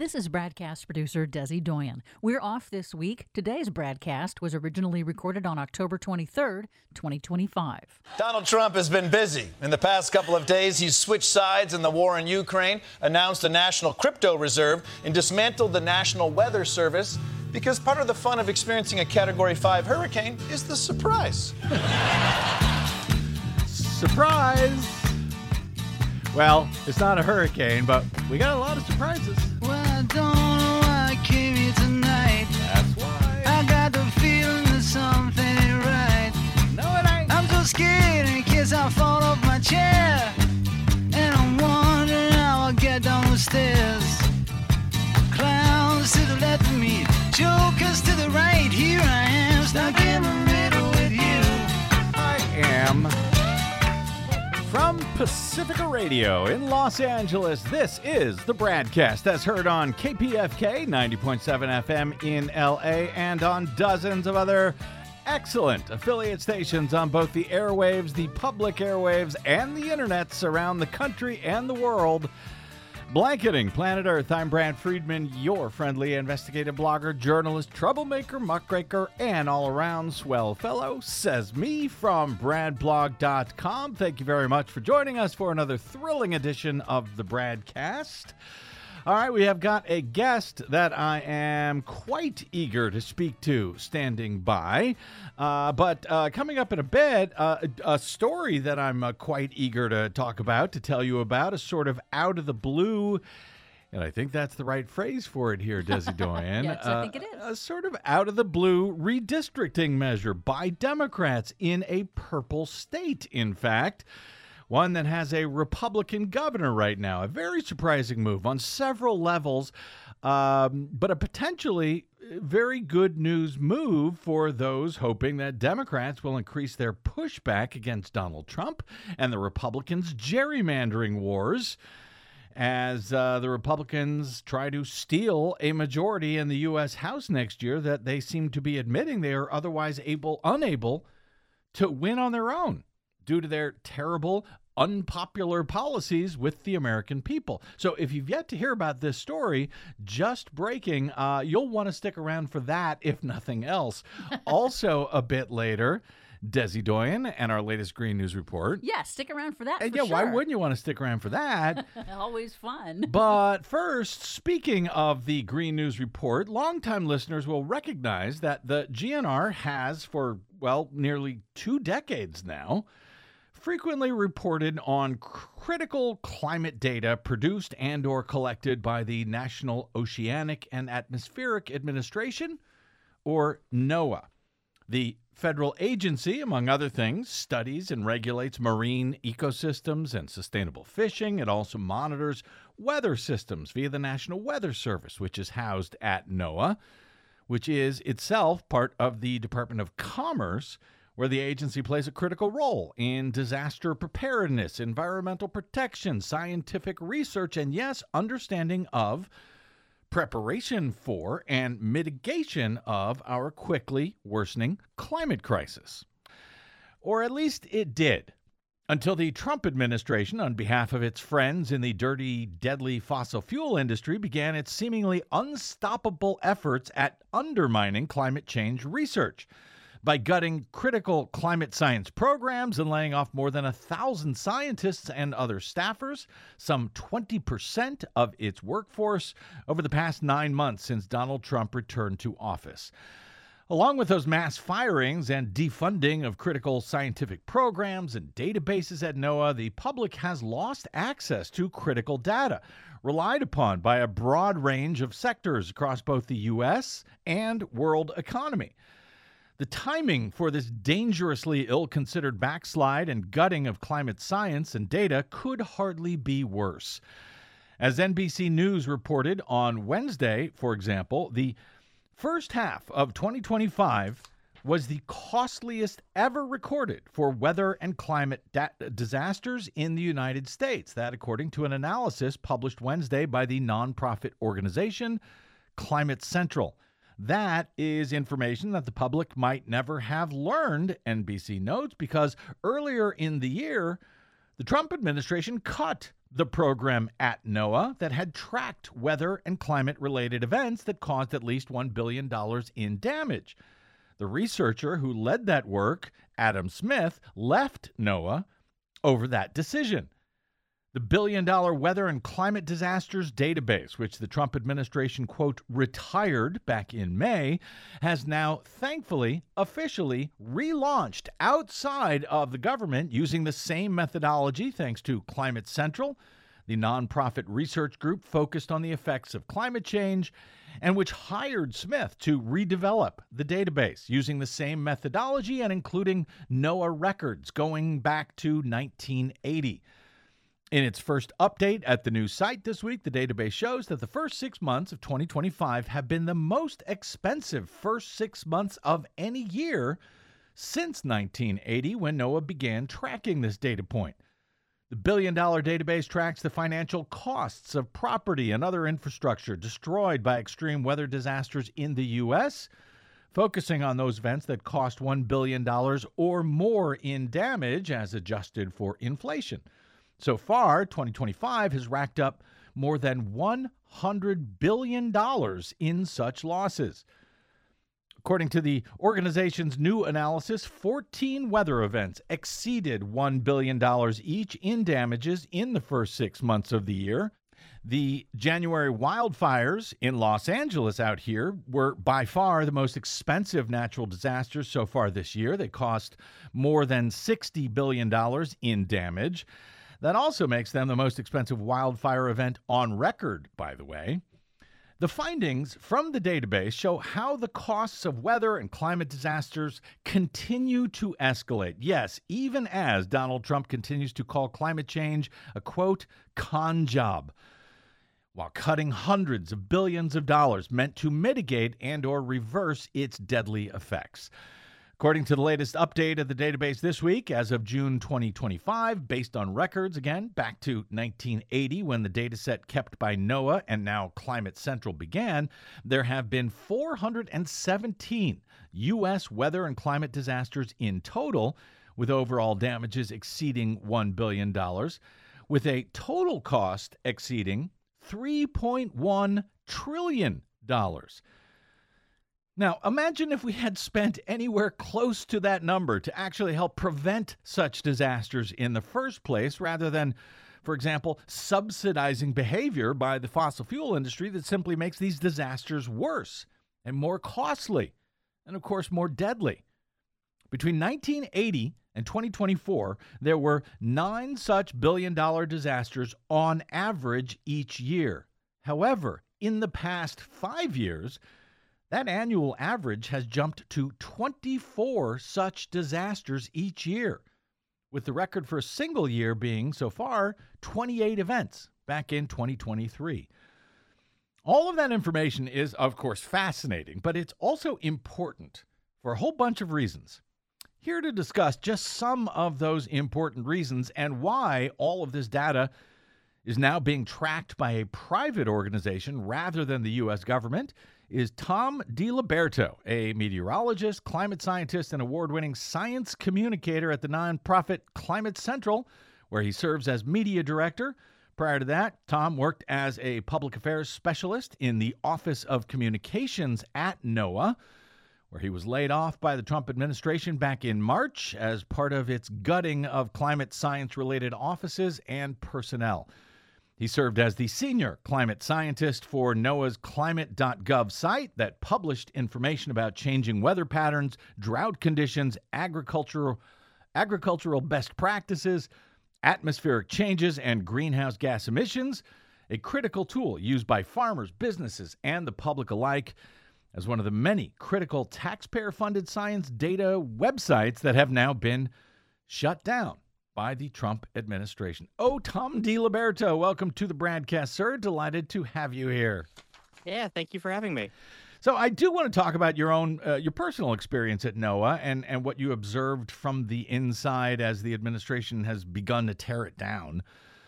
This is Bradcast producer Desi Doyen. We're off this week. Today's Bradcast was originally recorded on October 23rd, 2025. Donald Trump has been busy. In the past couple of days, he's switched sides in the war in Ukraine, announced a national crypto reserve, and dismantled the National Weather Service because part of the fun of experiencing a Category 5 hurricane is the surprise. Surprise! Well, it's not a hurricane, but we got a lot of surprises. Well, I don't know why I came here tonight. That's why. I got the feeling that something ain't right. No, it ain't. I'm so scared in case I fall off my chair. And I'm wondering how I'll get down the stairs. Clowns to the left of me, jokers to the right. Here I am, stuck in the middle with you. I am from Pacifica Radio in Los Angeles. This is the Bradcast, as heard on KPFK 90.7 FM in LA and on dozens of other excellent affiliate stations on both the airwaves, the public airwaves, and the internets around the country and the world. Blanketing planet Earth, I'm Brad Friedman, your friendly investigative blogger, journalist, troublemaker, muckraker, and all-around swell fellow, says me from bradblog.com. Thank you very much for joining us for another thrilling edition of the Bradcast. All right, we have got a guest that I am quite eager to speak to standing by. But coming up in a bit, a story that I'm quite eager to talk about, to tell you about, a sort of out of the blue, and I think that's the right phrase for it here, Desi Doyen. Yes, I think it is. A sort of out of the blue redistricting measure by Democrats in a purple state, in fact. One that has a Republican governor right now. A very surprising move on several levels, but a potentially very good news move for those hoping that Democrats will increase their pushback against Donald Trump and the Republicans' gerrymandering wars as the Republicans try to steal a majority in the U.S. House next year that they seem to be admitting they are otherwise unable to win on their own due to their terrible, unpopular policies with the American people. So if you've yet to hear about this story, just breaking, you'll want to stick around for that, if nothing else. Also, a bit later, Desi Doyen and our latest Green News Report. Yeah, stick around for that. And for yeah, sure. why wouldn't you want to stick around for that? Always fun. But first, speaking of the Green News Report, longtime listeners will recognize that the GNR has, for, well, nearly 2 decades now, frequently reported on critical climate data produced and or collected by the National Oceanic and Atmospheric Administration, or NOAA. The federal agency, among other things, studies and regulates marine ecosystems and sustainable fishing. It also monitors weather systems via the National Weather Service, which is housed at NOAA, which is itself part of the Department of Commerce, where the agency plays a critical role in disaster preparedness, environmental protection, scientific research, and yes, understanding of preparation for and mitigation of our quickly worsening climate crisis. Or at least it did, until the Trump administration, on behalf of its friends in the dirty, deadly fossil fuel industry, began its seemingly unstoppable efforts at undermining climate change research by gutting critical climate science programs and laying off more than 1,000 scientists and other staffers, some 20% of its workforce, over the past 9 months since Donald Trump returned to office. Along with those mass firings and defunding of critical scientific programs and databases at NOAA, the public has lost access to critical data relied upon by a broad range of sectors across both the U.S. and world economy. The timing for this dangerously ill-considered backslide and gutting of climate science and data could hardly be worse. As NBC News reported on Wednesday, for example, the first half of 2025 was the costliest ever recorded for weather and climate disasters in the United States. That, according to an analysis published Wednesday by the nonprofit organization Climate Central. That is information that the public might never have learned, NBC notes, because earlier in the year, the Trump administration cut the program at NOAA that had tracked weather and climate-related events that caused at least $1 billion in damage. The researcher who led that work, Adam Smith, left NOAA over that decision. The billion-dollar weather and climate disasters database, which the Trump administration, quote, retired back in May, has now thankfully officially relaunched outside of the government using the same methodology thanks to Climate Central, the nonprofit research group focused on the effects of climate change, and which hired Smith to redevelop the database using the same methodology and including NOAA records going back to 1980. In its first update at the new site this week, the database shows that the first 6 months of 2025 have been the most expensive first 6 months of any year since 1980, when NOAA began tracking this data point. The billion-dollar database tracks the financial costs of property and other infrastructure destroyed by extreme weather disasters in the U.S., focusing on those events that cost $1 billion or more in damage as adjusted for inflation. So far, 2025 has racked up more than $100 billion in such losses. According to the organization's new analysis, 14 weather events exceeded $1 billion each in damages in the first 6 months of the year. The January wildfires in Los Angeles out here were by far the most expensive natural disasters so far this year. They cost more than $60 billion in damage. That also makes them the most expensive wildfire event on record, by the way. The findings from the database show how the costs of weather and climate disasters continue to escalate. Yes, even as Donald Trump continues to call climate change a, quote, con job, while cutting hundreds of billions of dollars meant to mitigate and or reverse its deadly effects. According to the latest update of the database this week, as of June 2025, based on records, again, back to 1980 when the dataset kept by NOAA and now Climate Central began, there have been 417 U.S. weather and climate disasters in total, with overall damages exceeding $1 billion, with a total cost exceeding $3.1 trillion. Now, imagine if we had spent anywhere close to that number to actually help prevent such disasters in the first place, rather than, for example, subsidizing behavior by the fossil fuel industry that simply makes these disasters worse and more costly and, of course, more deadly. Between 1980 and 2024, there were 9 such billion-dollar disasters on average each year. However, in the past 5 years, that annual average has jumped to 24 such disasters each year, with the record for a single year being, so far, 28 events back in 2023. All of that information is, of course, fascinating, but it's also important for a whole bunch of reasons. Here to discuss just some of those important reasons and why all of this data is now being tracked by a private organization rather than the U.S. government is Tom DiLiberto, a meteorologist, climate scientist, and award-winning science communicator at the nonprofit Climate Central, where he serves as media director. Prior to that, Tom worked as a public affairs specialist in the Office of Communications at NOAA, where he was laid off by the Trump administration back in March as part of its gutting of climate science-related offices and personnel. He served as the senior climate scientist for NOAA's climate.gov site that published information about changing weather patterns, drought conditions, agricultural best practices, atmospheric changes, and greenhouse gas emissions, a critical tool used by farmers, businesses, and the public alike as one of the many critical taxpayer-funded science data websites that have now been shut down by the Trump administration. Oh, Tom DiLiberto, welcome to the BradCast, sir. Delighted to have you here. Yeah, thank you for having me. So I do want to talk about your personal experience at NOAA and what you observed from the inside as the administration has begun to tear it down.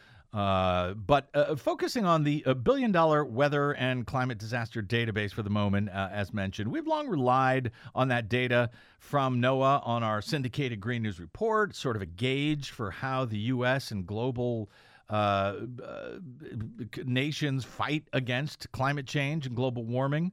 But focusing on the billion-dollar weather and climate disaster database for the moment, as mentioned, we've long relied on that data from NOAA on our syndicated Green News Report, sort of a gauge for how the U.S. and global nations fight against climate change and global warming,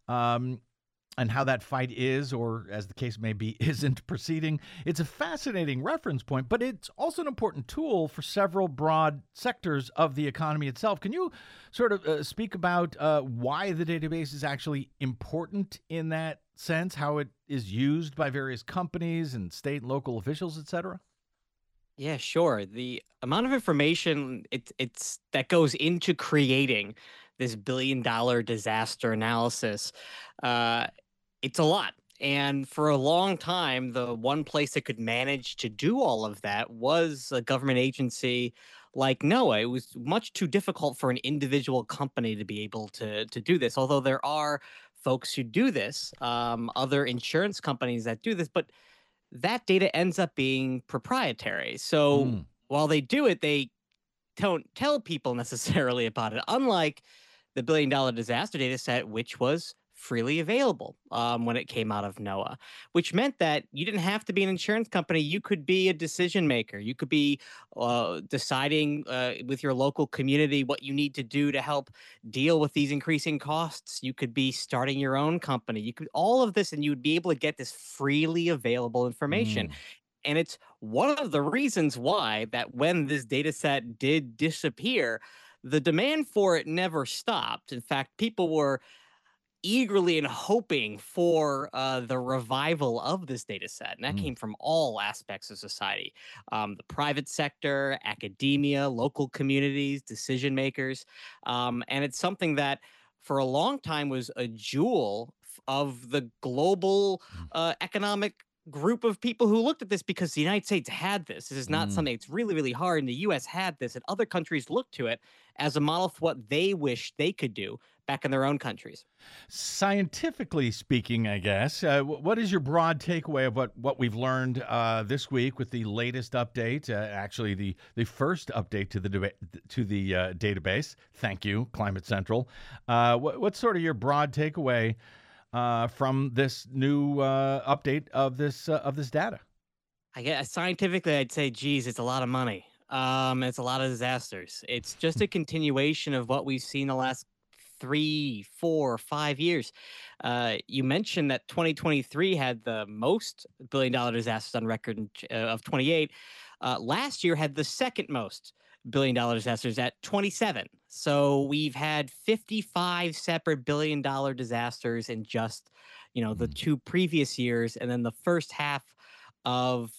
and how that fight is, or as the case may be, isn't proceeding. It's a fascinating reference point, but it's also an important tool for several broad sectors of the economy itself. Can you sort of speak about why the database is actually important in that sense, how it is used by various companies and state and local officials, et cetera? Yeah, sure. The amount of information it's that goes into creating this $1 billion disaster analysis, uh, it's a lot. And for a long time, the one place that could manage to do all of that was a government agency like NOAA. It was much too difficult for an individual company to be able to do this. Although there are folks who do this, other insurance companies that do this, but that data ends up being proprietary. So Mm. while they do it, they don't tell people necessarily about it. Unlike the $1 billion disaster data set, which was freely available when it came out of NOAA, which meant that you didn't have to be an insurance company. You could be a decision maker. You could be deciding with your local community what you need to do to help deal with these increasing costs. You could be starting your own company. You could all of this, and you would be able to get this freely available information. Mm. And it's one of the reasons why that when this data set did disappear, the demand for it never stopped. In fact, people were eagerly and hoping for the revival of this data set. And that Mm. came from all aspects of society, the private sector, academia, local communities, decision makers. And it's something that for a long time was a jewel of the global economic group of people who looked at this, because the United States had this. This is not Mm. something that's really, really hard. And the US had this, and other countries looked to it as a model for what they wish they could do back in their own countries. Scientifically speaking, I guess, what is your broad takeaway of what we've learned this week with the latest update? Actually, the first update to the database. Thank you, Climate Central. What's sort of your broad takeaway from this new update of this data? I guess scientifically, I'd say, geez, it's a lot of money. It's a lot of disasters. It's just a continuation of what we've seen the last 3, 4, 5 years. You mentioned that 2023 had the most $1 billion disasters on record of 28. Last year had the second most $1 billion disasters at 27. So we've had 55 separate $1 billion disasters in just, the 2 previous years, and then the first half of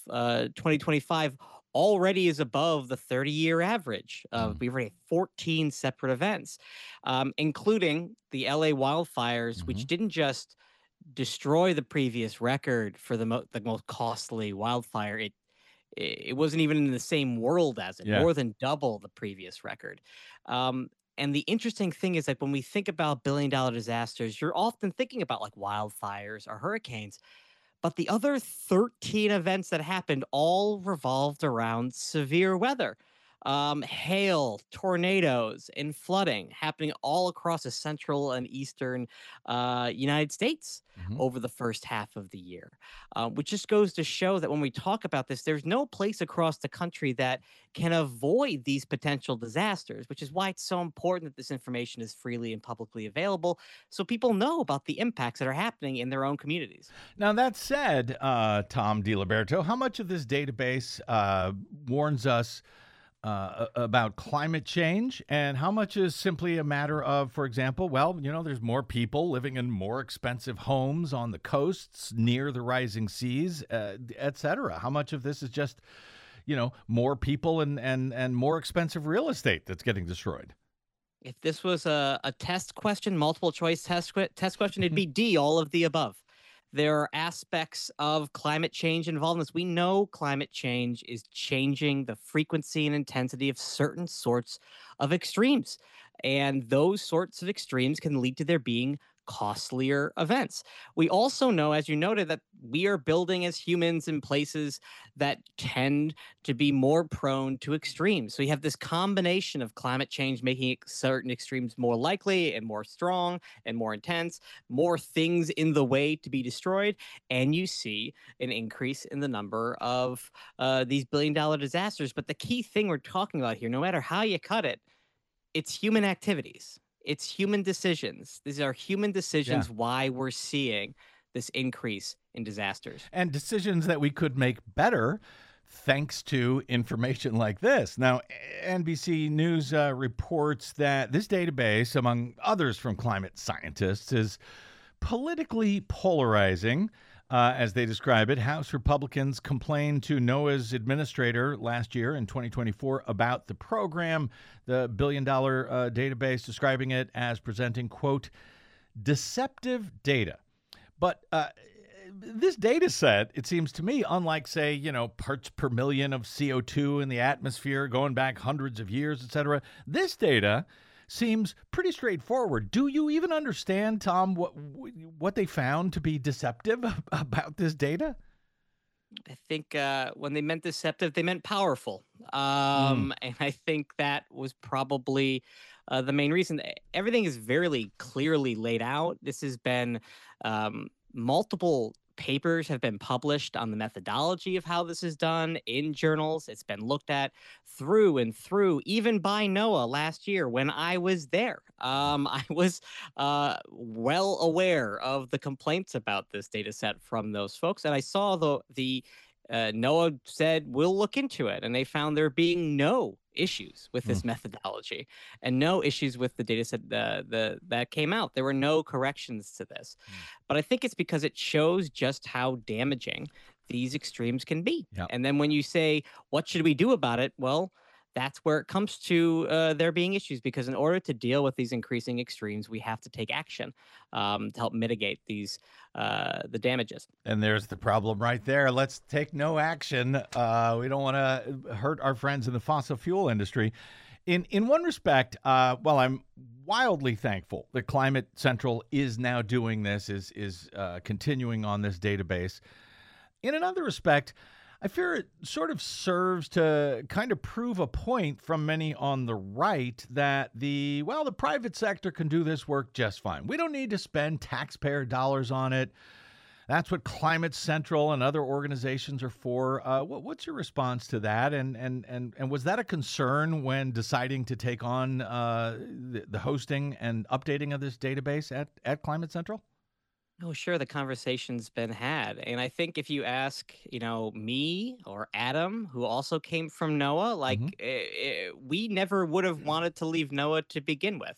2025 already is above the 30-year average. We've already had 14 separate events, including the LA wildfires, which didn't just destroy the previous record for the most costly wildfire. It wasn't even in the same world as it, Yeah. more than double the previous record. And the interesting thing is that when we think about $1 billion disasters, you're often thinking about like wildfires or hurricanes. But the other 13 events that happened all revolved around severe weather. Hail, tornadoes, and flooding happening all across the central and eastern United States Mhm. over the first half of the year, which just goes to show that when we talk about this, there's no place across the country that can avoid these potential disasters, which is why it's so important that this information is freely and publicly available so people know about the impacts that are happening in their own communities. Now, that said, Tom DiLiberto, how much of this database warns us about climate change, and how much is simply a matter of, for example, there's more people living in more expensive homes on the coasts near the rising seas, et cetera? How much of this is just, more people and more expensive real estate that's getting destroyed? If this was a test question, multiple choice test question, it'd be D, all of the above. There are aspects of climate change involved in this. We know climate change is changing the frequency and intensity of certain sorts of extremes. And those sorts of extremes can lead to there being costlier events. We also know, as you noted, that we are building as humans in places that tend to be more prone to extremes. So you have this combination of climate change making certain extremes more likely and more strong and more intense, more things in the way to be destroyed, and you see an increase in the number of these billion-dollar disasters. But the key thing we're talking about here, no matter how you cut it, it's human activities. It's human decisions. These are human decisions why we're seeing this increase in disasters. And decisions that we could make better thanks to information like this. Now, NBC News reports that this database, among others from climate scientists, is politically polarizing. As they describe it, House Republicans complained to NOAA's administrator last year in 2024 about the program, the billion-dollar database, describing it as presenting, quote, deceptive data. But this data set, it seems to me, unlike, say, parts per million of CO2 in the atmosphere going back hundreds of years, et cetera, this data seems pretty straightforward. Do you even understand, Tom, what they found to be deceptive about this data? I think when they meant deceptive, they meant powerful. And I think that was probably the main reason. Everything is very clearly laid out. This has been multiple papers have been published on the methodology of how this is done in journals. It's been looked at through and through, even by NOAA last year when I was there. I was well aware of the complaints about this data set from those folks. And I saw the NOAA said, we'll look into it. And they found there being no issues with this methodology and no issues with the data set that came out. There were no corrections to this. But I think it's because it shows just how damaging these extremes can be. Yep. And then when you say, what should we do about it? Well, that's where it comes to there being issues, because in order to deal with these increasing extremes, we have to take action to help mitigate these the damages. And there's the problem right there. Let's take no action. We don't want to hurt our friends in the fossil fuel industry. In one respect, I'm wildly thankful that Climate Central is now doing this, is continuing on this database. In another respect, I fear it sort of serves to kind of prove a point from many on the right that the private sector can do this work just fine. We don't need to spend taxpayer dollars on it. That's what Climate Central and other organizations are for. What's your response to that? And was that a concern when deciding to take on the hosting and updating of this database at Climate Central? Oh, sure. The conversation's been had. And I think if you ask, me or Adam, who also came from NOAA, we never would have wanted to leave NOAA to begin with.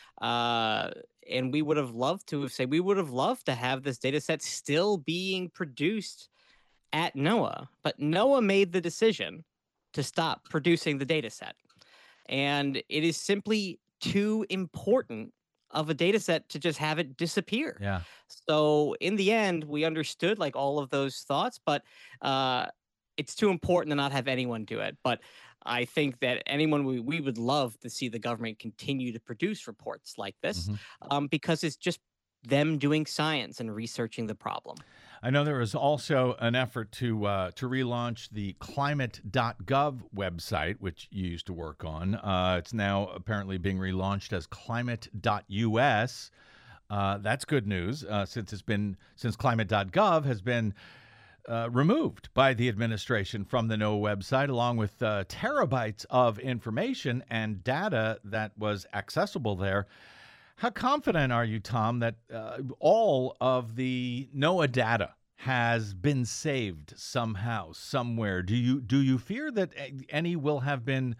And we would have loved to have this data set still being produced at NOAA. But NOAA made the decision to stop producing the data set. And it is simply too important of a data set to just have it disappear. Yeah. So in the end, we understood all of those thoughts, but it's too important to not have anyone do it. But I think that we would love to see the government continue to produce reports like this because it's just them doing science and researching the problem. I know there was also an effort to relaunch the climate.gov website, which you used to work on. It's now apparently being relaunched as climate.us. That's good news since climate.gov has been removed by the administration from the NOAA website, along with terabytes of information and data that was accessible there. How confident are you, Tom, that all of the NOAA data has been saved somehow, somewhere? Do you fear that any will have been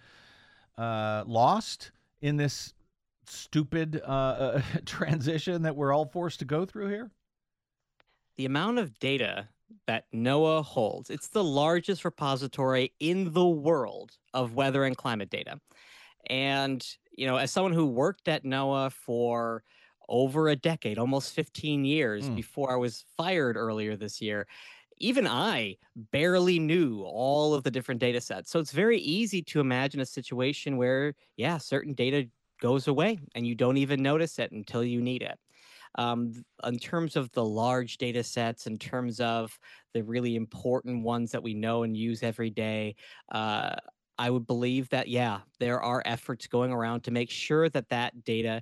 lost in this stupid transition that we're all forced to go through here? The amount of data that NOAA holds, it's the largest repository in the world of weather and climate data. And as someone who worked at NOAA for over a decade, almost 15 years before I was fired earlier this year, even I barely knew all of the different data sets. So it's very easy to imagine a situation where, certain data goes away and you don't even notice it until you need it. In terms of the large data sets, in terms of the really important ones that we know and use every day, uh, I would believe that, yeah, there are efforts going around to make sure that that data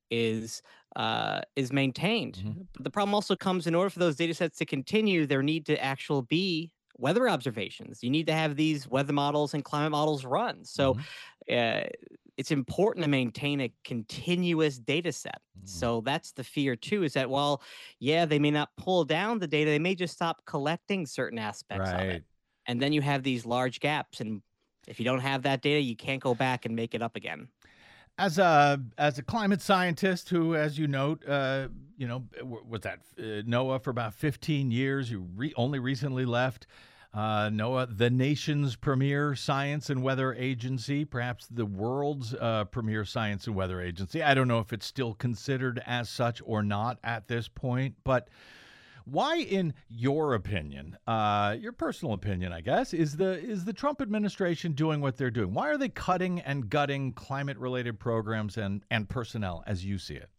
is maintained. Mhm. But the problem also comes, in order for those data sets to continue, there need to actually be weather observations. You need to have these weather models and climate models run. So Mhm. uh, it's important to maintain a continuous data set. Mm. So that's the fear too, is that while, yeah, they may not pull down the data, they may just stop collecting certain aspects of it. Right. And then you have these large gaps. And if you don't have that data, you can't go back and make it up again. As a climate scientist who, as you note, was at NOAA for about 15 years. You only recently left NOAA, the nation's premier science and weather agency, perhaps the world's premier science and weather agency. I don't know if it's still considered as such or not at this point, but why, in your opinion, your personal opinion, I guess, is the Trump administration doing what they're doing? Why are they cutting and gutting climate-related programs and personnel, as you see it?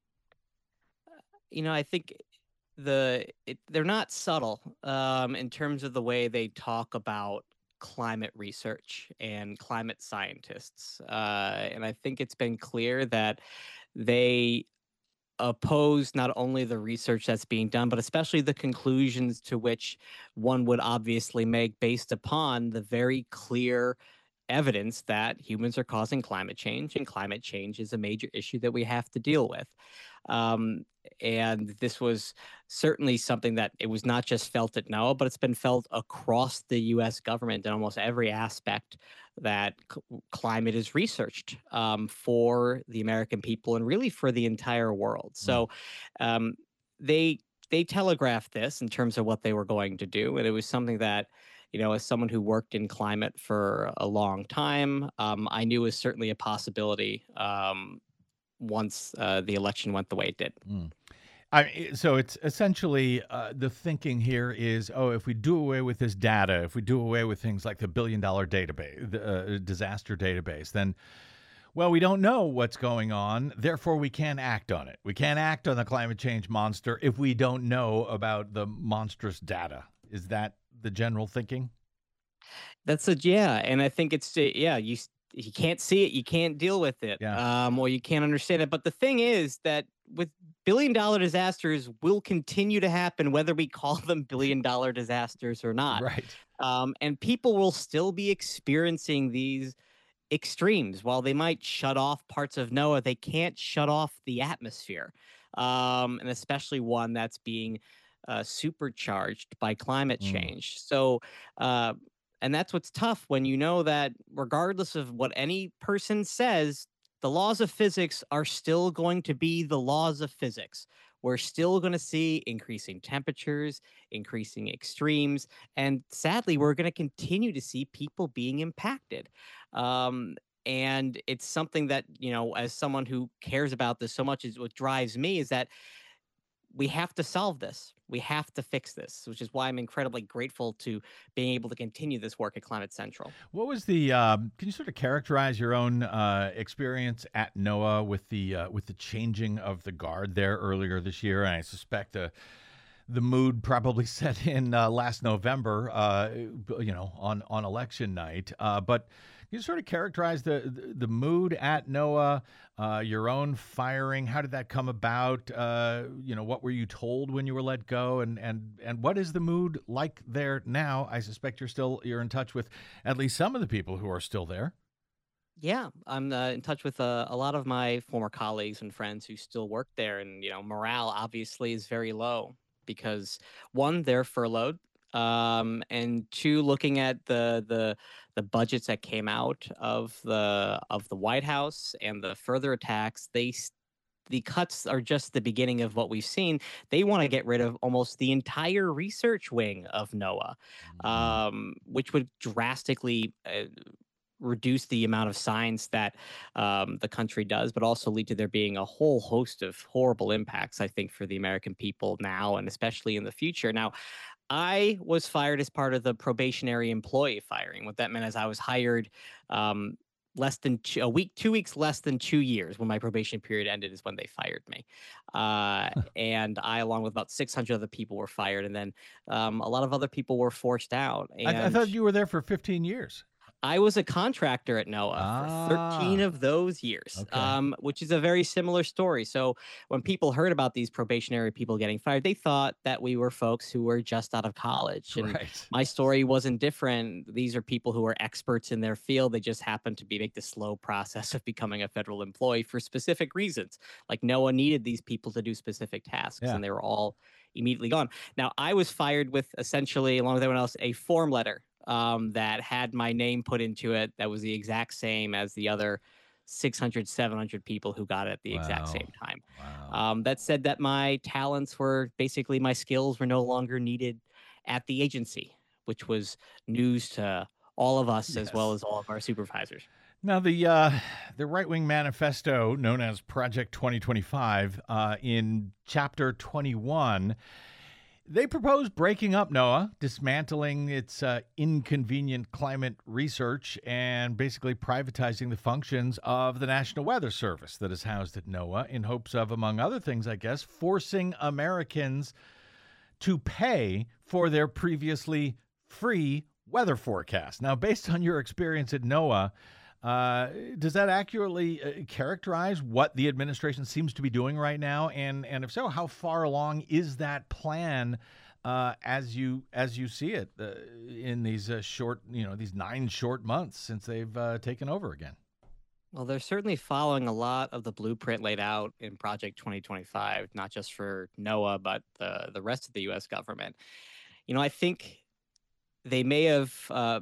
I think they're not subtle in terms of the way they talk about climate research and climate scientists, and I think it's been clear that they oppose not only the research that's being done, but especially the conclusions to which one would obviously make based upon the very clear evidence that humans are causing climate change, and climate change is a major issue that we have to deal with. Um, and this was certainly something that it was not just felt at NOAA, but it's been felt across the U.S. government in almost every aspect that climate is researched for the American people and really for the entire world. Mm. So um, they they telegraphed this in terms of what they were going to do, and it was something that, as someone who worked in climate for a long time, I knew was certainly a possibility once the election went the way it did. Mm. So it's essentially the thinking here is, oh, if we do away with this data, if we do away with things like the billion-dollar database, the disaster database, then, well, we don't know what's going on. Therefore, we can't act on it. We can't act on the climate change monster if we don't know about the monstrous data. Is that the general thinking? Yeah, and I think it's yeah, you can't see it, you can't deal with it, Yeah. or you can't understand it. But the thing is that with billion-dollar disasters will continue to happen whether we call them billion-dollar disasters or not. Right. And people will still be experiencing these extremes. While they might shut off parts of NOAA, they can't shut off the atmosphere, and especially one that's being supercharged by climate Mm. change. So, uh, and that's what's tough when you know that regardless of what any person says, the laws of physics are still going to be the laws of physics. We're still going to see increasing temperatures, increasing extremes, and sadly, we're going to continue to see people being impacted. And it's something that, as someone who cares about this so much, is what drives me, is that we have to solve this. We have to fix this, which is why I'm incredibly grateful to being able to continue this work at Climate Central. What was the? Can you sort of characterize your own experience at NOAA with the changing of the guard there earlier this year? And I suspect the mood probably set in last November, on election night. But can you sort of characterize the mood at NOAA, your own firing? How did that come about? What were you told when you were let go, and what is the mood like there now? I suspect you're in touch with at least some of the people who are still there. Yeah, I'm in touch with a lot of my former colleagues and friends who still work there, and morale obviously is very low because one, they're furloughed, and two, looking at the budgets that came out of the White House and the further attacks, the cuts are just the beginning of what we've seen. They want to get rid of almost the entire research wing of NOAA, Mhm. which would drastically reduce the amount of science that the country does, but also lead to there being a whole host of horrible impacts, I think, for the American people now and especially in the future. Now, I was fired as part of the probationary employee firing. What that meant is I was hired a week, 2 weeks less than 2 years when my probation period ended is when they fired me. And I, along with about 600 other people, were fired. And then a lot of other people were forced out. I And thought you were there for 15 years. I was a contractor at NOAA for 13 of those years, Okay. which is a very similar story. So when people heard about these probationary people getting fired, they thought that we were folks who were just out of college. And Right. my story wasn't different. These are people who are experts in their field. They just happened to make the slow process of becoming a federal employee for specific reasons. Like NOAA needed these people to do specific tasks, Yeah. and they were all immediately gone. Now, I was fired with essentially, along with everyone else, a form letter that had my name put into it that was the exact same as the other 600, 700 people who got it at the exact Wow. same time. Wow. That said that my talents were basically, my skills were no longer needed at the agency, which was news to all of us as well Yes. as all of our supervisors. Now, the right-wing manifesto known as Project 2025, in Chapter 21, they propose breaking up NOAA, dismantling its inconvenient climate research, and basically privatizing the functions of the National Weather Service that is housed at NOAA in hopes of, among other things, I guess, forcing Americans to pay for their previously free weather forecast. Now, based on your experience at NOAA, does that accurately characterize what the administration seems to be doing right now? And if so, how far along is that plan as you see it in these these 9 short months since they've taken over again? Well, they're certainly following a lot of the blueprint laid out in Project 2025, not just for NOAA, but the rest of the U.S. government. I think they may have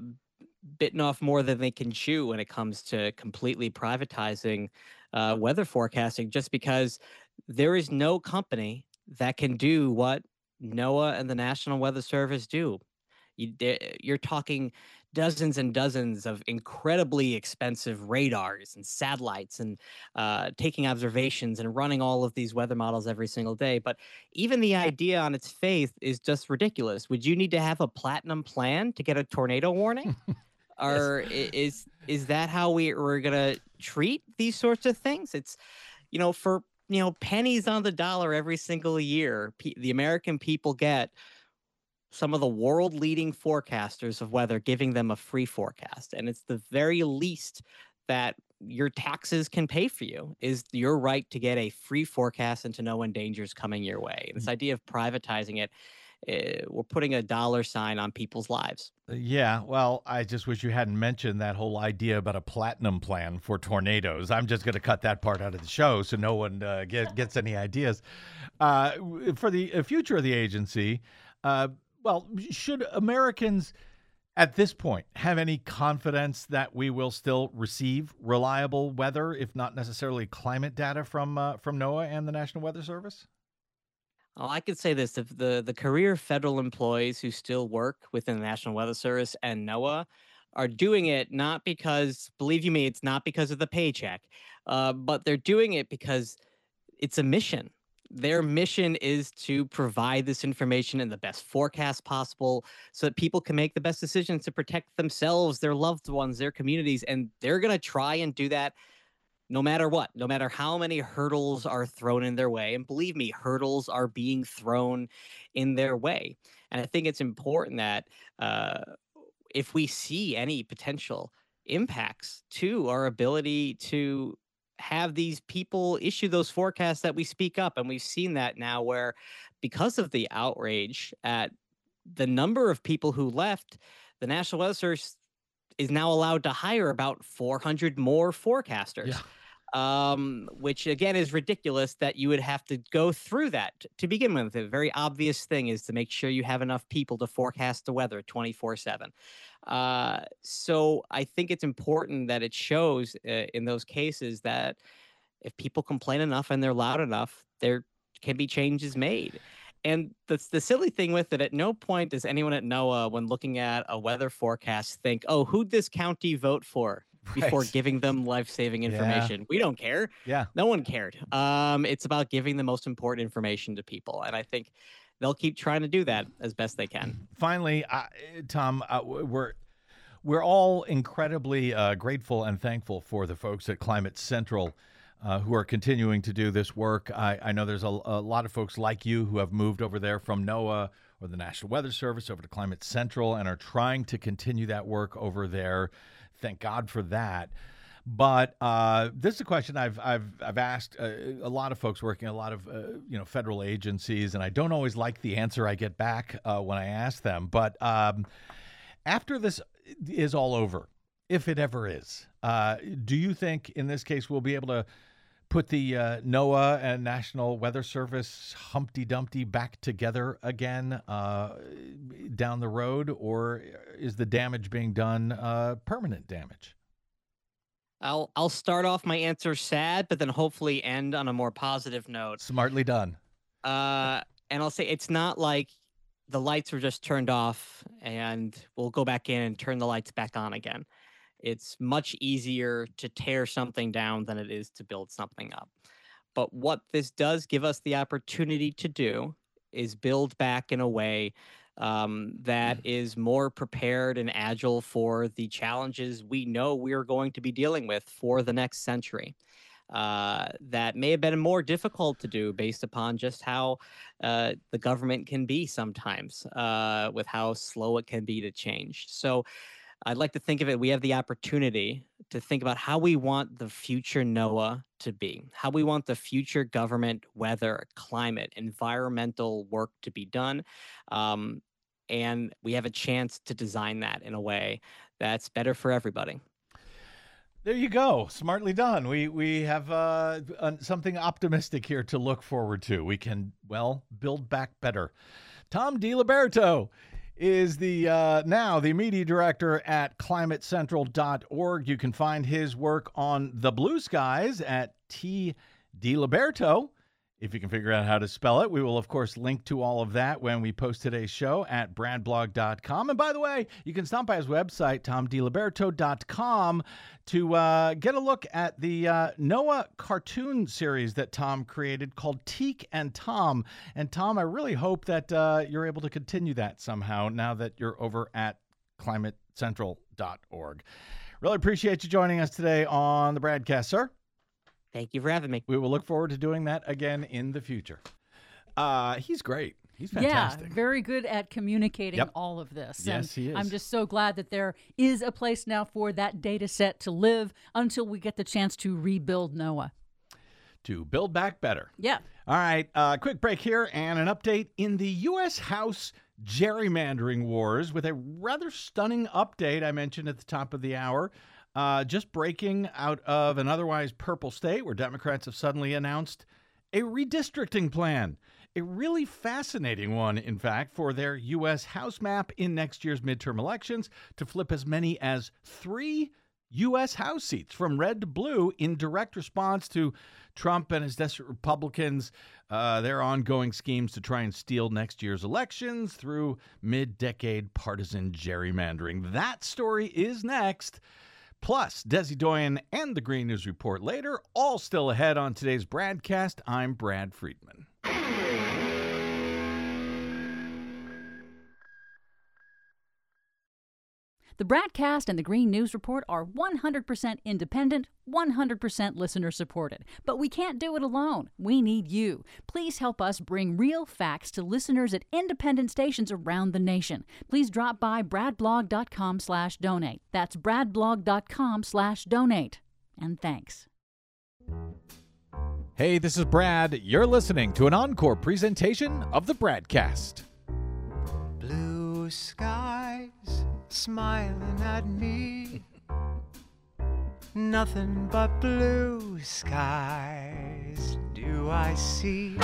bitten off more than they can chew when it comes to completely privatizing weather forecasting, just because there is no company that can do what NOAA and the National Weather Service do. You're talking dozens and dozens of incredibly expensive radars and satellites and taking observations and running all of these weather models every single day. But even the idea on its face is just ridiculous. Would you need to have a platinum plan to get a tornado warning? Or is that how we're gonna treat these sorts of things? It's for pennies on the dollar every single year, the American people get some of the world leading forecasters of weather giving them a free forecast, and it's the very least that your taxes can pay for you is your right to get a free forecast and to know when danger is coming your way. This idea of privatizing it, we're putting a dollar sign on people's lives. Yeah, well, I just wish you hadn't mentioned that whole idea about a platinum plan for tornadoes. I'm just going to cut that part out of the show so no one gets any ideas. For the future of the agency, should Americans at this point have any confidence that we will still receive reliable weather, if not necessarily climate data from NOAA and the National Weather Service? Well, I could say this: the career federal employees who still work within the National Weather Service and NOAA are doing it not because, believe you me, it's not because of the paycheck, but they're doing it because it's a mission. Their mission is to provide this information in the best forecast possible so that people can make the best decisions to protect themselves, their loved ones, their communities. And they're going to try and do that no matter what, no matter how many hurdles are thrown in their way. And believe me, hurdles are being thrown in their way. And I think it's important that if we see any potential impacts to our ability to have these people issue those forecasts, that we speak up. And we've seen that now where, because of the outrage at the number of people who left, the National Weather Service is now allowed to hire about 400 more forecasters. Yeah. Which again is ridiculous that you would have to go through that to begin with. The very obvious thing is to make sure you have enough people to forecast the weather 24/7. So I think it's important that it shows in those cases that if people complain enough and they're loud enough, there can be changes made. And the silly thing with it, at no point does anyone at NOAA, when looking at a weather forecast, think, oh, who'd this county vote for before Right. giving them life-saving information? We don't care. Yeah. No one cared. It's about giving the most important information to people. And I think they'll keep trying to do that as best they can. Finally, Tom, We're all incredibly grateful and thankful for the folks at Climate Central who are continuing to do this work. I know there's a lot of folks like you who have moved over there from NOAA or the National Weather Service over to Climate Central and are trying to continue that work over there. Thank God for that. But this is a question I've asked a lot of folks working a lot of federal agencies, and I don't always like the answer I get back when I ask them. But after this is all over, if it ever is, do you think in this case we'll be able to put the NOAA and National Weather Service Humpty Dumpty back together again down the road, or is the damage being done permanent damage? I'll start off my answer sad, but then hopefully end on a more positive note. Smartly done. And I'll say it's not like the lights were just turned off and we'll go back in and turn the lights back on again. It's much easier to tear something down than it is to build something up. But what this does give us the opportunity to do is build back in a way that is more prepared and agile for the challenges we know we're going to be dealing with for the next century. That may have been more difficult to do based upon just how the government can be sometimes with how slow it can be to change. So I'd like to think of it, we have the opportunity to think about how we want the future NOAA to be, how we want the future government, weather, climate, environmental work to be done. And we have a chance to design that in a way that's better for everybody. There you go. Smartly done. We have something optimistic here to look forward to. We can, build back better. Tom DiLiberto is now the media director at climatecentral.org. You can find his work on the blue skies at T. DiLiberto. If you can figure out how to spell it, we will, of course, link to all of that when we post today's show at bradblog.com. And by the way, you can stop by his website, tomdiliberto.com, to get a look at the NOAA cartoon series that Tom created called Teak and Tom. And Tom, I really hope that you're able to continue that somehow now that you're over at climatecentral.org. Really appreciate you joining us today on the Bradcast, sir. Thank you for having me. We will look forward to doing that again in the future. He's great. He's fantastic. Yeah, very good at communicating all of this. Yes, he is. I'm just so glad that there is a place now for that data set to live until we get the chance to rebuild NOAA. To build back better. Yeah. All right, quick break here and an update in the U.S. House gerrymandering wars with a rather stunning update I mentioned at the top of the hour. Just breaking out of an otherwise purple state where Democrats have suddenly announced a redistricting plan. A really fascinating one, in fact, for their U.S. House map in next year's midterm elections to flip as many as 3 U.S. House seats from red to blue in direct response to Trump and his desperate Republicans, their ongoing schemes to try and steal next year's elections through mid-decade partisan gerrymandering. That story is next. Plus, Desi Doyen and the Green News Report later, all still ahead on today's Bradcast. I'm Brad Friedman. The Bradcast and the Green News Report are 100% independent, 100% listener-supported. But we can't do it alone. We need you. Please help us bring real facts to listeners at independent stations around the nation. Please drop by bradblog.com/donate. That's bradblog.com/donate. And thanks. Hey, this is Brad. You're listening to an encore presentation of the Bradcast. Blue skies smiling at me, nothing but blue skies do I see.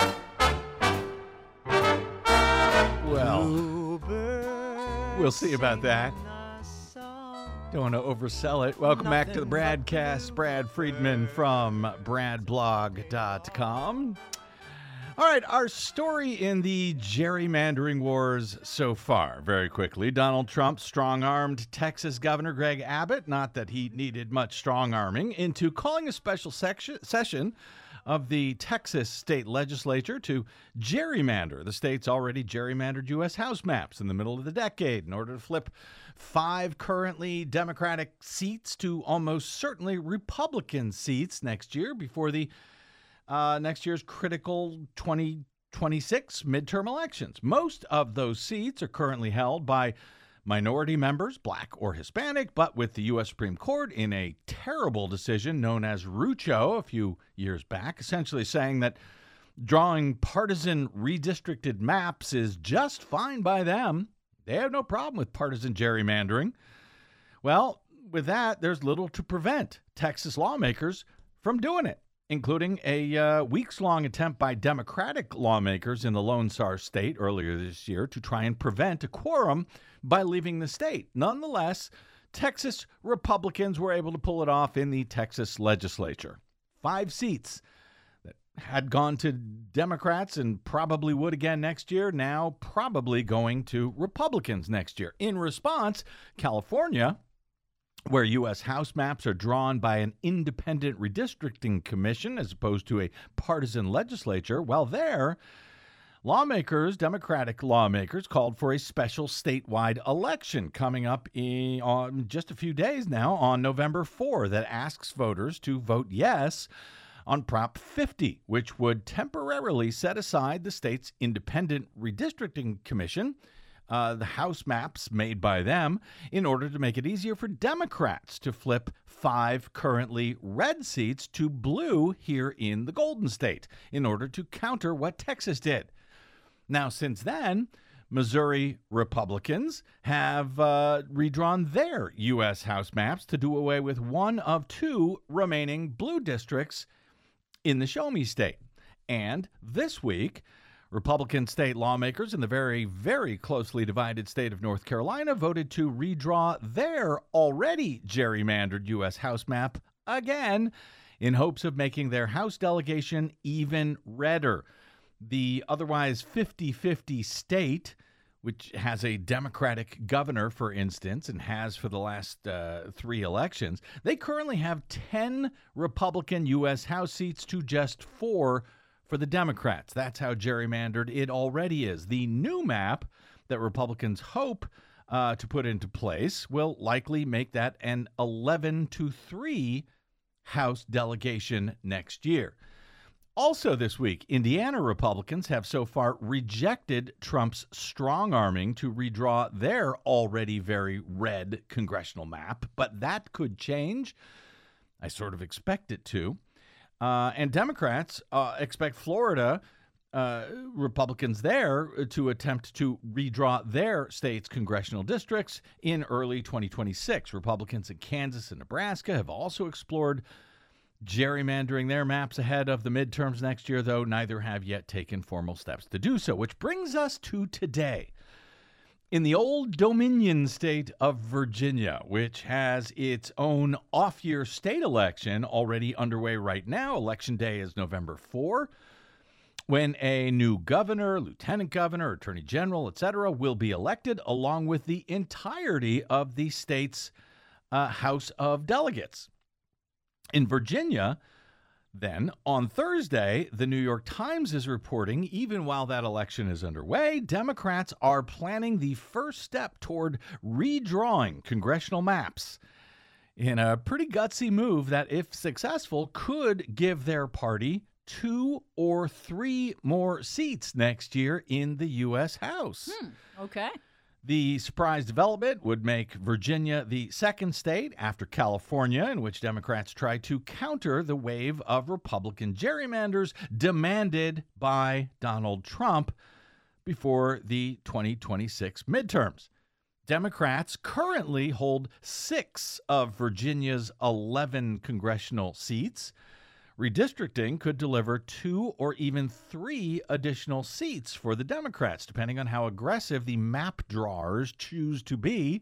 Well, we'll see about that. Don't want to oversell it. Welcome back to the Bradcast. Brad Friedman from bradblog.com. All right, our story in the gerrymandering wars so far, very quickly. Donald Trump strong-armed Texas Governor Greg Abbott, not that he needed much strong-arming, into calling a special session of the Texas state legislature to gerrymander the state's already gerrymandered U.S. House maps in the middle of the decade in order to flip 5 currently Democratic seats to almost certainly Republican seats next year before the next year's critical 2026 midterm elections. Most of those seats are currently held by minority members, black or Hispanic, but with the U.S. Supreme Court in a terrible decision known as Rucho a few years back, essentially saying that drawing partisan redistricted maps is just fine by them. They have no problem with partisan gerrymandering. Well, with that, there's little to prevent Texas lawmakers from doing it, including a weeks-long attempt by Democratic lawmakers in the Lone Star State earlier this year to try and prevent a quorum by leaving the state. Nonetheless, Texas Republicans were able to pull it off in the Texas legislature. 5 seats that had gone to Democrats and probably would again next year, now probably going to Republicans next year. In response, California, where U.S. House maps are drawn by an independent redistricting commission as opposed to a partisan legislature, well, there, Democratic lawmakers, called for a special statewide election coming up in just a few days now on November 4 that asks voters to vote yes on Prop 50, which would temporarily set aside the state's independent redistricting commission, the House maps made by them, in order to make it easier for Democrats to flip 5 currently red seats to blue here in the Golden State in order to counter what Texas did. Now, since then, Missouri Republicans have redrawn their U.S. House maps to do away with one of 2 remaining blue districts in the Show Me State. And this week, Republican state lawmakers in the very, very closely divided state of North Carolina voted to redraw their already gerrymandered U.S. House map again in hopes of making their House delegation even redder. The otherwise 50-50 state, which has a Democratic governor, for instance, and has for the last 3 elections, they currently have 10 Republican U.S. House seats to just 4 for the Democrats. That's how gerrymandered it already is. The new map that Republicans hope to put into place will likely make that an 11-3 House delegation next year. Also this week, Indiana Republicans have so far rejected Trump's strong-arming to redraw their already very red congressional map, but that could change. I sort of expect it to. And Democrats expect Florida Republicans there to attempt to redraw their state's congressional districts in early 2026. Republicans in Kansas and Nebraska have also explored gerrymandering their maps ahead of the midterms next year, though neither have yet taken formal steps to do so, which brings us to today. In the Old Dominion state of Virginia, which has its own off-year state election already underway right now, Election Day is November 4, when a new governor, lieutenant governor, attorney general, etc., will be elected along with the entirety of the state's House of Delegates. In Virginia, then, on Thursday, the New York Times is reporting, even while that election is underway, Democrats are planning the first step toward redrawing congressional maps in a pretty gutsy move that, if successful, could give their party 2 or 3 more seats next year in the U.S. House. Okay. The surprise development would make Virginia the second state after California in which Democrats try to counter the wave of Republican gerrymanders demanded by Donald Trump before the 2026 midterms. Democrats currently hold 6 of Virginia's 11 congressional seats. Redistricting could deliver 2 or even 3 additional seats for the Democrats, depending on how aggressive the map drawers choose to be.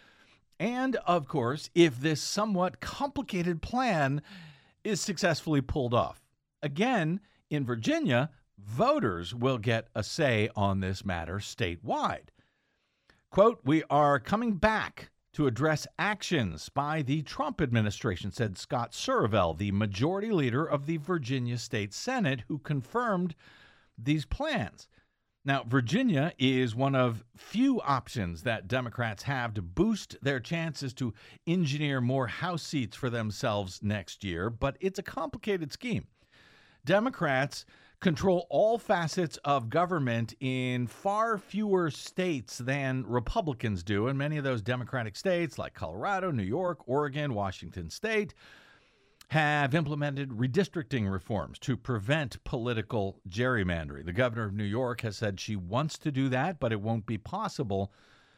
And, of course, if this somewhat complicated plan is successfully pulled off. Again, in Virginia, voters will get a say on this matter statewide. Quote, "We are coming back to address actions by the Trump administration, said Scott Survell, the majority leader of the Virginia State Senate, who confirmed these plans. Now, Virginia is one of few options that Democrats have to boost their chances to engineer more House seats for themselves next year, but it's a complicated scheme. Democrats control all facets of government in far fewer states than Republicans do, and many of those Democratic states like Colorado, New York, Oregon, Washington State have implemented redistricting reforms to prevent political gerrymandering. The governor of New York has said she wants to do that, but it won't be possible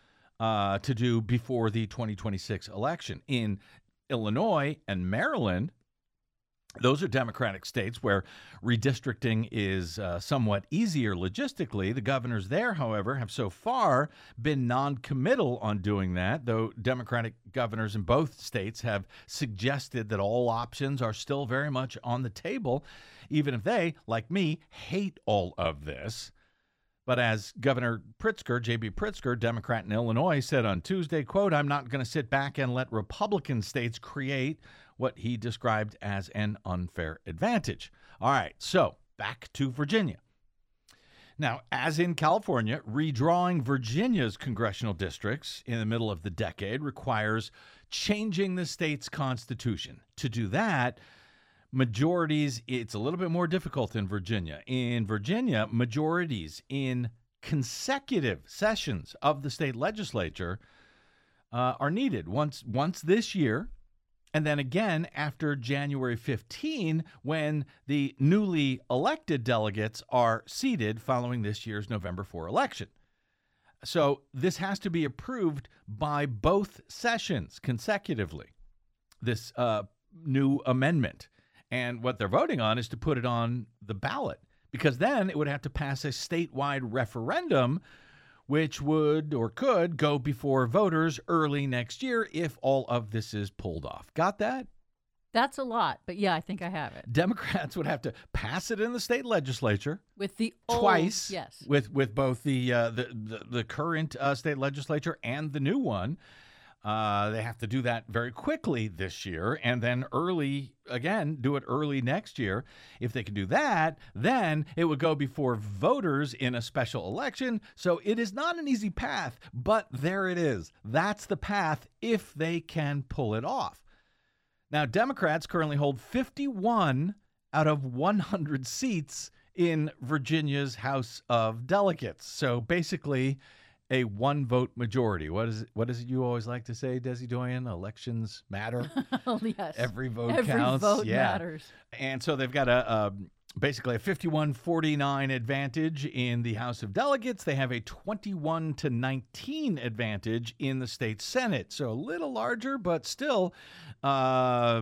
to do before the 2026 election. In Illinois and Maryland, those are Democratic states where redistricting is somewhat easier logistically. The governors there, however, have so far been non-committal on doing that, though Democratic governors in both states have suggested that all options are still very much on the table, even if they, like me, hate all of this. But as Governor Pritzker, J.B. Pritzker, Democrat in Illinois, said on Tuesday, quote, "I'm not going to sit back and let Republican states create what he described as an unfair advantage." All right, so back to Virginia. Now, as in California, redrawing Virginia's congressional districts in the middle of the decade requires changing the state's constitution. To do that, majorities, it's a little bit more difficult in Virginia. In Virginia, majorities in consecutive sessions of the state legislature are needed once this year, and then again after January 15, when the newly elected delegates are seated following this year's November 4 election. So this has to be approved by both sessions consecutively, this new amendment. And what they're voting on is to put it on the ballot, because then it would have to pass a statewide referendum, which would or could go before voters early next year if all of this is pulled off. Got that? That's a lot, but yeah, I think I have it. Democrats would have to pass it in the state legislature With the twice, old, yes, with both the current state legislature and the new one. They have to do that very quickly this year, and then do it early next year. If they can do that, then it would go before voters in a special election. So it is not an easy path, but there it is. That's the path if they can pull it off. Now, Democrats currently hold 51 out of 100 seats in Virginia's House of Delegates. So basically, a one-vote majority. What is it you always like to say, Desi Doyen? Elections matter. Oh, yes. Every vote Every counts. vote matters. And so they've got basically a 51-49 advantage in the House of Delegates. They have a 21-19 advantage in the state Senate. So a little larger, but still a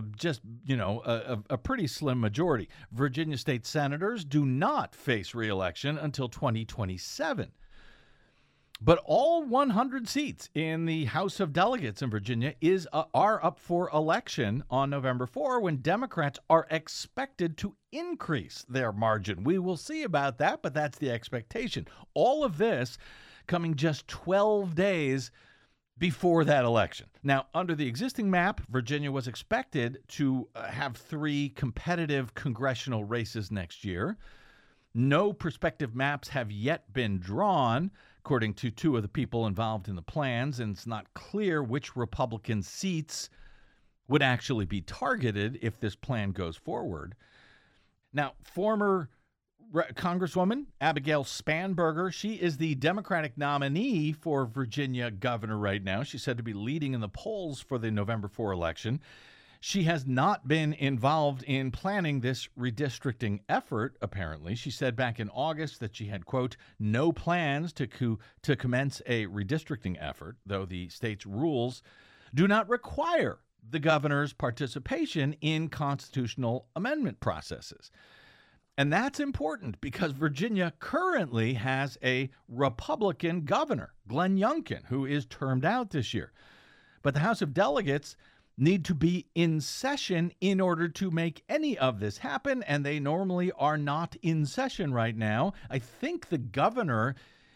pretty slim majority. Virginia state senators do not face re-election until 2027. But all 100 seats in the House of Delegates in Virginia are up for election on November 4, when Democrats are expected to increase their margin. We will see about that, but that's the expectation. All of this coming just 12 days before that election. Now, under the existing map, Virginia was expected to have 3 competitive congressional races next year. No prospective maps have yet been drawn, according to 2 of the people involved in the plans, and it's not clear which Republican seats would actually be targeted if this plan goes forward. Now, former Congresswoman Abigail Spanberger, she is the Democratic nominee for Virginia governor right now. She's said to be leading in the polls for the November 4 election. She has not been involved in planning this redistricting effort, apparently. She said back in August that she had, quote, no plans to commence a redistricting effort, though the state's rules do not require the governor's participation in constitutional amendment processes. And that's important because Virginia currently has a Republican governor, Glenn Youngkin, who is termed out this year. But the House of Delegates need to be in session in order to make any of this happen, and they normally are not in session right now. I think the governor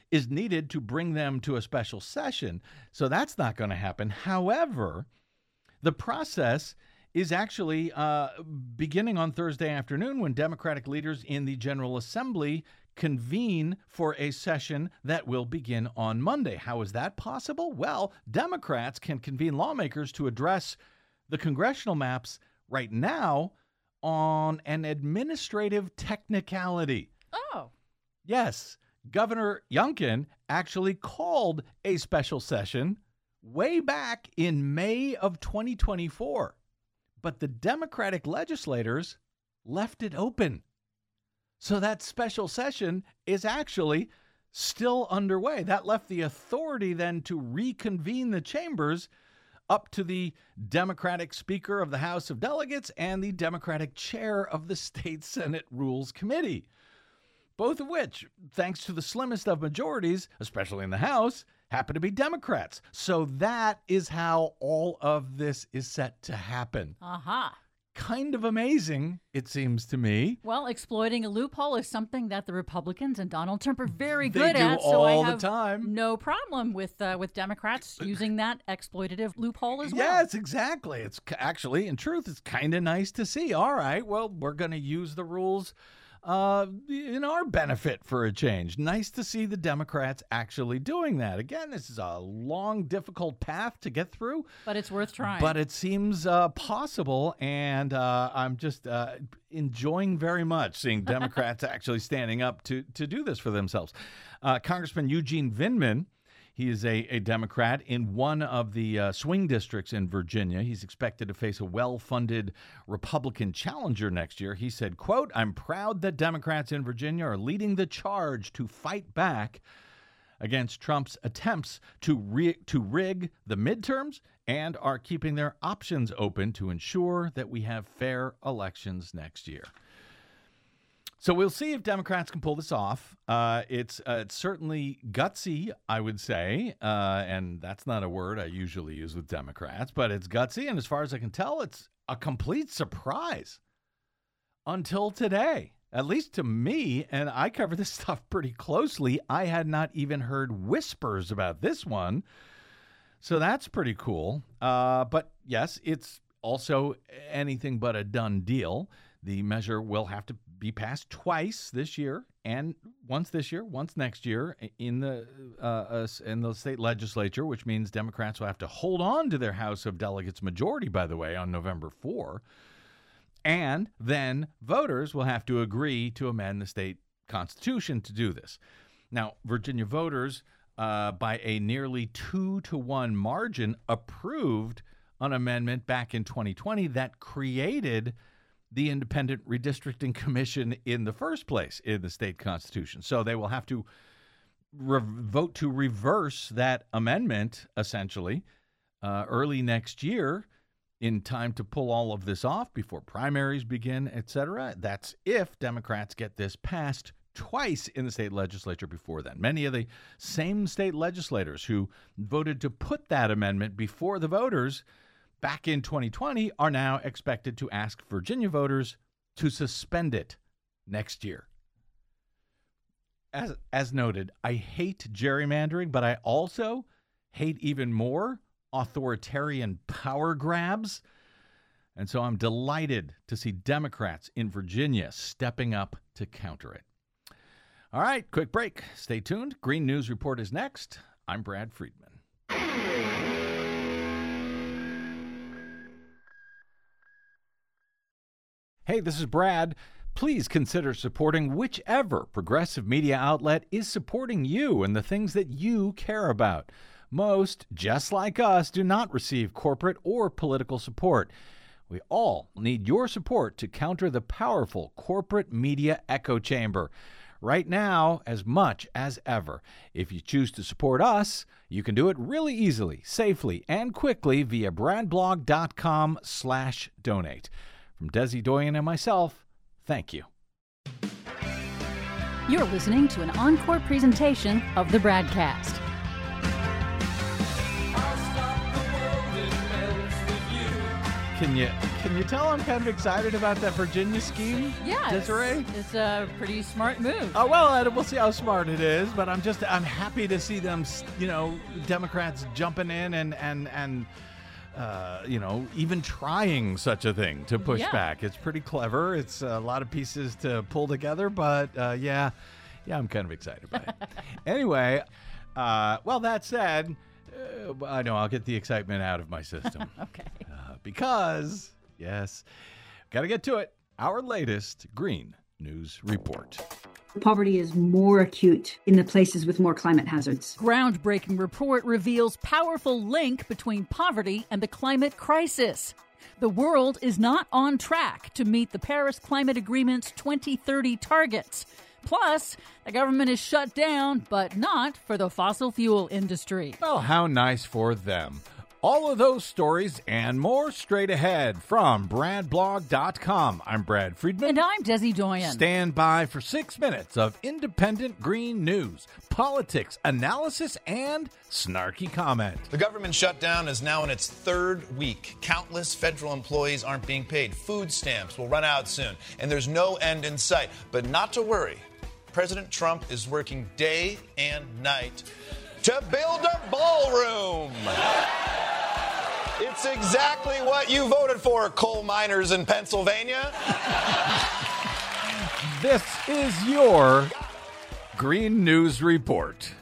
is needed to bring them to a special session. So that's not going to happen. However, the process is actually beginning on Thursday afternoon when Democratic leaders in the General Assembly convene for a session that will begin on Monday. How is that possible? Well, Democrats can convene lawmakers to address the congressional maps right now on an administrative technicality. Oh. Yes, Governor Youngkin actually called a special session way back in May of 2024. But the Democratic legislators left it open. So that special session is actually still underway. That left the authority then to reconvene the chambers up to the Democratic Speaker of the House of Delegates and the Democratic Chair of the State Senate Rules Committee, both of which, thanks to the slimmest of majorities, especially in the House, happen to be Democrats. So that is how all of this is set to happen. Aha. Kind of amazing, it seems to me. Well, exploiting a loophole is something that the Republicans and Donald Trump are very They good do at. all So I the have time. no problem with Democrats using that exploitative loophole as well. Yes, exactly. It's actually, in truth, it's kind of nice to see. All right, well, we're going to use the rules in our benefit for a change. Nice to see the Democrats actually doing that. Again, this is a long, difficult path to get through. But it's worth trying. But it seems possible, and I'm just enjoying very much seeing Democrats actually standing up to do this for themselves. Congressman Eugene Vindman, he is a Democrat in one of the swing districts in Virginia. He's expected to face a well-funded Republican challenger next year. He said, quote, "I'm proud that Democrats in Virginia are leading the charge to fight back against Trump's attempts to rig the midterms and are keeping their options open to ensure that we have fair elections next year." So we'll see if Democrats can pull this off. It's certainly gutsy, I would say, and that's not a word I usually use with Democrats, but it's gutsy, and as far as I can tell, it's a complete surprise until today. At least to me, and I cover this stuff pretty closely, I had not even heard whispers about this one. So that's pretty cool. But yes, it's also anything but a done deal. The measure will have to be passed twice this year, and once this year, once next year in the state legislature, which means Democrats will have to hold on to their House of Delegates majority, by the way, on November 4. And then voters will have to agree to amend the state constitution to do this. Now, Virginia voters, by a nearly 2-to-1 margin, approved an amendment back in 2020 that created the Independent Redistricting Commission in the first place in the state constitution. So they will have to vote to reverse that amendment, essentially, early next year in time to pull all of this off before primaries begin, et cetera. That's if Democrats get this passed twice in the state legislature before then. Many of the same state legislators who voted to put that amendment before the voters back in 2020 are now expected to ask Virginia voters to suspend it next year. As noted, I hate gerrymandering, but I also hate even more authoritarian power grabs. And so I'm delighted to see Democrats in Virginia stepping up to counter it. All right, quick break. Stay tuned. Green News Report is next. I'm Brad Friedman. Hey, this is Brad. Please consider supporting whichever progressive media outlet is supporting you and the things that you care about. Most, just like us, do not receive corporate or political support. We all need your support to counter the powerful corporate media echo chamber. Right now, as much as ever. If you choose to support us, you can do it really easily, safely, and quickly via bradblog.com/donate. From Desi Doyen and myself, thank you. You're listening to an encore presentation of the Bradcast. Can you tell I'm kind of excited about that Virginia scheme? Yeah, Desiree? it's a pretty smart move. Oh, well, we'll see how smart it is, but I'm happy to see them, Democrats jumping in and even trying such a thing to push back. It's pretty clever. It's a lot of pieces to pull together, but yeah, I'm kind of excited by it. Anyway, that said, I know I'll get the excitement out of my system. Okay. Because, yes, got to get to it. Our latest Green News Report. Poverty is more acute in the places with more climate hazards. Groundbreaking report reveals powerful link between poverty and the climate crisis. The world is not on track to meet the Paris Climate Agreement's 2030 targets. Plus, the government is shut down, but not for the fossil fuel industry. Well, how nice for them. All of those stories and more straight ahead from BradBlog.com. I'm Brad Friedman. And I'm Desi Doyen. Stand by for 6 minutes of independent green news, politics, analysis, and snarky comment. The government shutdown is now in its third week. Countless federal employees aren't being paid. Food stamps will run out soon, and there's no end in sight. But not to worry. President Trump is working day and night to build a ballroom. It's exactly what you voted for, coal miners in Pennsylvania. This is your Green News Report.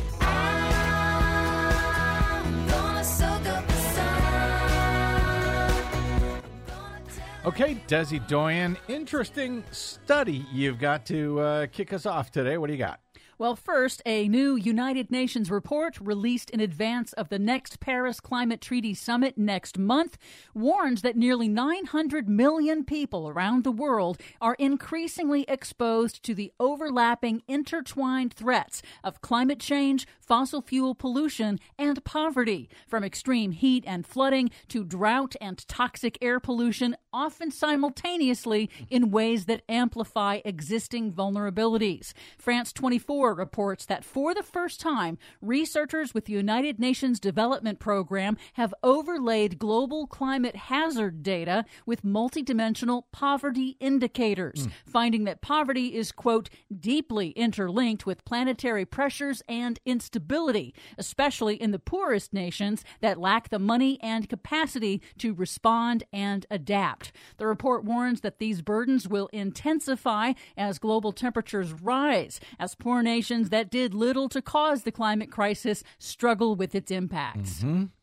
Okay, Desi Doyen, interesting study you've got to kick us off today. What do you got? Well, first, a new United Nations report released in advance of the next Paris Climate Treaty Summit next month warns that nearly 900 million people around the world are increasingly exposed to the overlapping, intertwined threats of climate change, fossil fuel pollution, and poverty, from extreme heat and flooding to drought and toxic air pollution, often simultaneously in ways that amplify existing vulnerabilities. France 24 reports that for the first time, researchers with the United Nations Development Program have overlaid global climate hazard data with multidimensional poverty indicators, finding that poverty is, quote, deeply interlinked with planetary pressures and instability, especially in the poorest nations that lack the money and capacity to respond and adapt. The report warns that these burdens will intensify as global temperatures rise, as poor nations that did little to cause the climate crisis struggle with its impacts.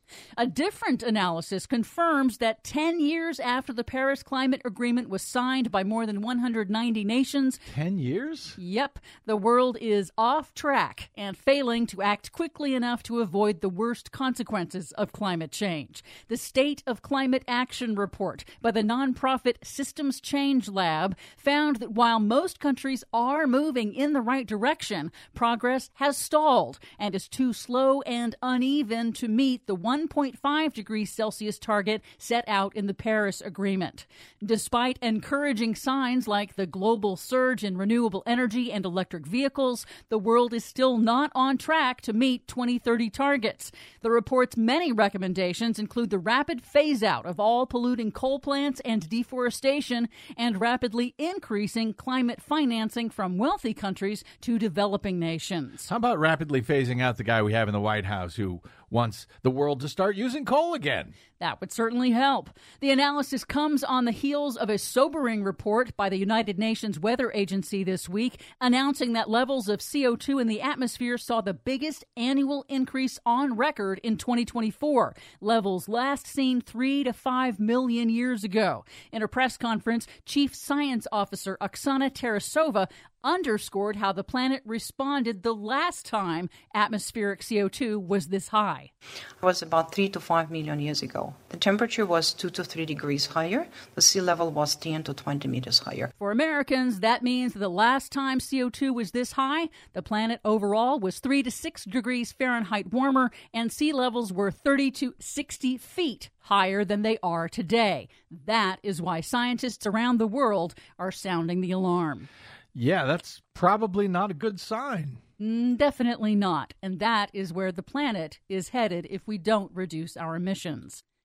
A different analysis confirms that 10 years after the Paris Climate Agreement was signed by more than 190 nations... 10 years? Yep. The world is off track and failing to act quickly enough to avoid the worst consequences of climate change. The State of Climate Action Report by the nonprofit Systems Change Lab found that while most countries are moving in the right direction, progress has stalled and is too slow and uneven to meet the 1.5 degrees Celsius target set out in the Paris Agreement. Despite encouraging signs like the global surge in renewable energy and electric vehicles, the world is still not on track to meet 2030 targets. The report's many recommendations include the rapid phase-out of all polluting coal plants and deforestation, and rapidly increasing climate financing from wealthy countries to developing nations. How about rapidly phasing out the guy we have in the White House who wants the world to start using coal again? That would certainly help. The analysis comes on the heels of a sobering report by the United Nations Weather Agency this week, announcing that levels of CO2 in the atmosphere saw the biggest annual increase on record in 2024, levels last seen 3 to 5 million years ago. In a press conference, Chief Science Officer Oksana Tarasova underscored how the planet responded the last time atmospheric CO2 was this high. It was about 3 to 5 million years ago. The temperature was 2 to 3 degrees higher. The sea level was 10 to 20 meters higher. For Americans, that means that the last time CO2 was this high, the planet overall was 3 to 6 degrees Fahrenheit warmer, and sea levels were 30 to 60 feet higher than they are today. That is why scientists around the world are sounding the alarm. Yeah, that's probably not a good sign. Definitely not. And that is where the planet is headed if we don't reduce our emissions.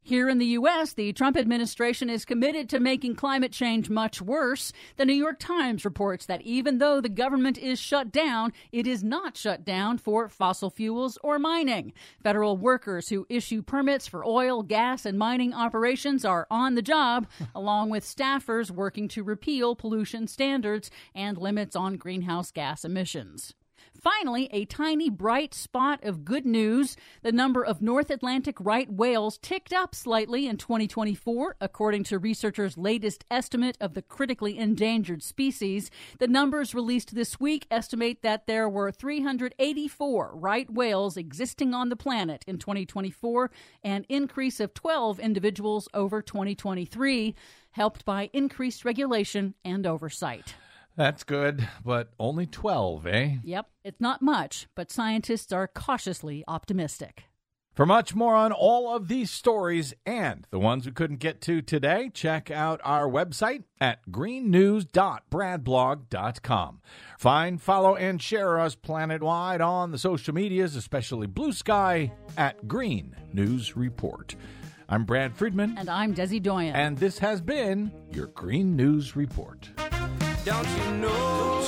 Here in the U.S., the Trump administration is committed to making climate change much worse. The New York Times reports that even though the government is shut down, it is not shut down for fossil fuels or mining. Federal workers who issue permits for oil, gas, and mining operations are on the job, along with staffers working to repeal pollution standards and limits on greenhouse gas emissions. Finally, a tiny bright spot of good news. The number of North Atlantic right whales ticked up slightly in 2024, according to researchers' latest estimate of the critically endangered species. The numbers released this week estimate that there were 384 right whales existing on the planet in 2024, an increase of 12 individuals over 2023, helped by increased regulation and oversight. That's good, but only 12, eh? Yep, it's not much, but scientists are cautiously optimistic. For much more on all of these stories and the ones we couldn't get to today, check out our website at greennews.bradblog.com. Find, follow, and share us planet-wide on the social medias, especially Blue Sky, at Green News Report. I'm Brad Friedman. And I'm Desi Doyen. And this has been your Green News Report. Don't you know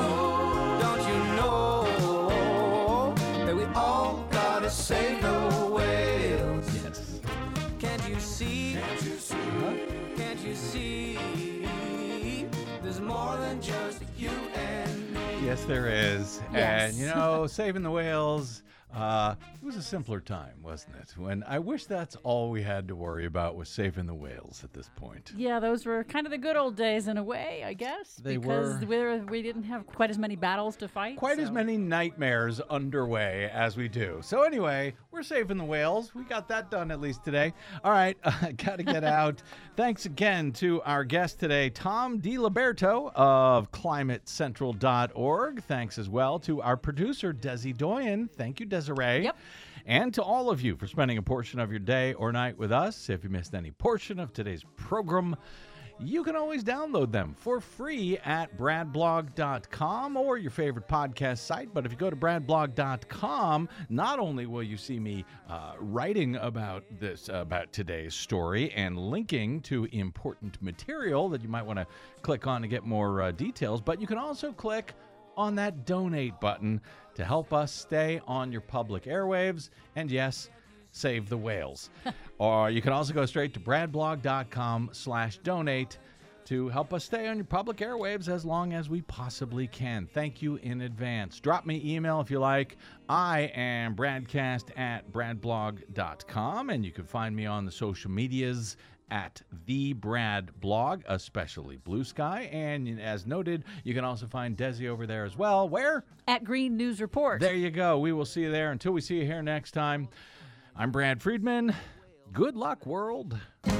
that we all gotta save the whales? Yes. Can't you see? Can't you see? There's more than just you and me. Yes, there is. Yes. And, you know, saving the whales, it was a simpler time, wasn't it? When I wish that's all we had to worry about was saving the whales at this point. Yeah, those were kind of the good old days in a way, I guess. They because were. we didn't have quite as many battles to fight. Quite as many nightmares underway as we do. So anyway, we're saving the whales. We got that done at least today. All right, got to get out. Thanks again to our guest today, Tom DiLiberto of ClimateCentral.org. Thanks as well to our producer, Desi Doyen. Thank you, Desiree. Yep. And to all of you for spending a portion of your day or night with us. If you missed any portion of today's program, you can always download them for free at bradblog.com or your favorite podcast site. But if you go to bradblog.com, not only will you see me writing about today's story and linking to important material that you might want to click on to get more details, but you can also click on that donate button to help us stay on your public airwaves and, yes, save the whales. Or you can also go straight to bradblog.com/donate to help us stay on your public airwaves as long as we possibly can. Thank you in advance. Drop me email if you like. I am bradcast@bradblog.com, and you can find me on the social medias at the Brad Blog, especially Blue Sky. And as noted, you can also find Desi over there as well. Where? At Green News Report. There you go. We will see you there. Until we see you here next time, I'm Brad Friedman. Good luck, world. Don't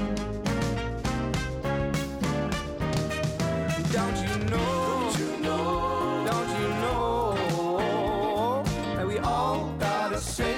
you know that we all gotta save